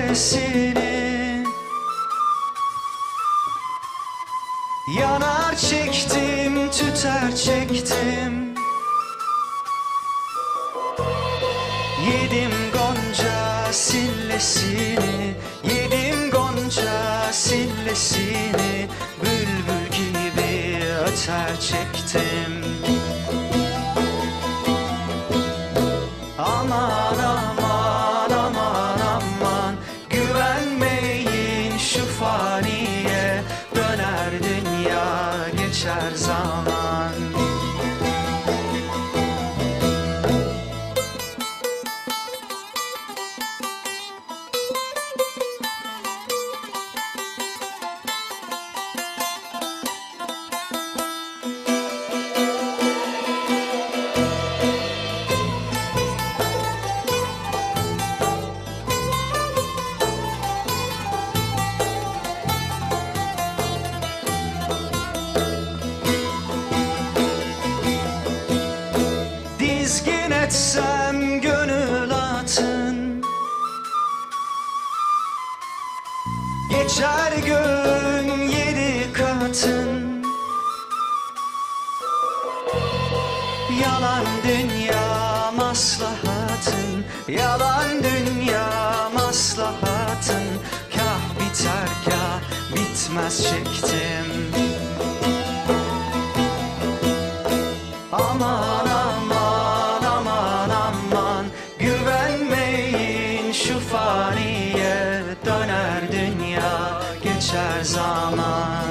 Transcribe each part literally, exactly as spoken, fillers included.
sillesini. Yanar çektim, tüter çektim. Yedim gonca sillesini, yedim gonca sillesini. Bülbül gibi öter çektim. Aman aman aman aman, güvenmeyin şu faniye. Döner dünya, geçer zaman. Dizgin etsem gönül atın, geçer gün yedi katın. Yalan dünya maslahatın, yalan dünya maslahatın. Kah biter kah bitmez çektim. Aman aman aman aman, güvenmeyin şu faniye. Döner dünya, geçer zaman.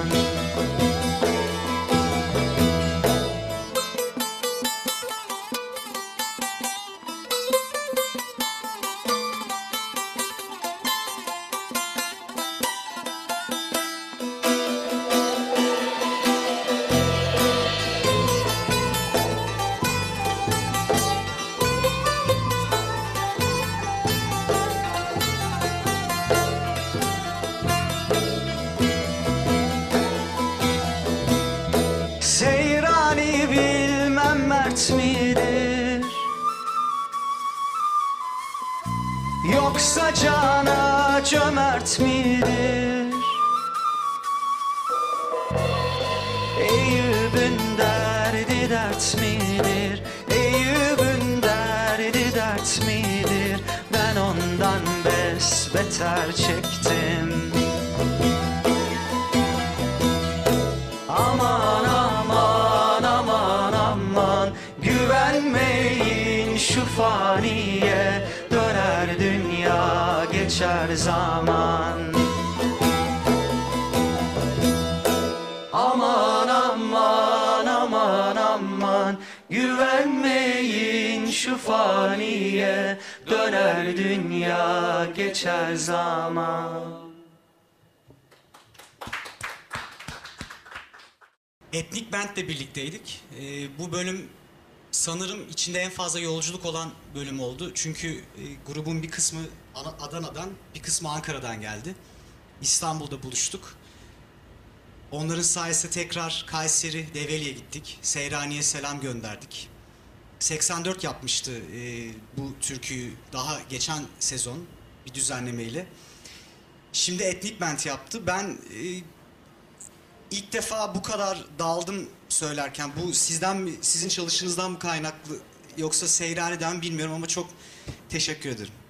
Seyrani bilmem mert midir, yoksa cana cömert midir? Eyüp'ün derdi dert midir? Eyüp'ün derdi dert midir? Ben ondan besbeter çektim. Aman aman aman aman, güvenmeyin şu faniye. Döner dünya, geçer zaman. Aman aman aman aman, güvenmeyin şu faniye. Döner dünya, geçer zaman. Etnik Band'le birlikteydik. Ee, bu bölüm sanırım içinde en fazla yolculuk olan bölüm oldu. Çünkü e, grubun bir kısmı Adana'dan, bir kısmı Ankara'dan geldi. İstanbul'da buluştuk. Onların sayesinde tekrar Kayseri, Develi'ye gittik. Seyrani'ye selam gönderdik. seksen dört yapmıştı e, bu türküyü daha geçen sezon bir düzenlemeyle. Şimdi Etnik Band yaptı. Ben e, İlk defa bu kadar daldım söylerken. Bu sizden mi, sizin çalışınızdan mı kaynaklı yoksa Seyrani'den bilmiyorum ama çok teşekkür ederim.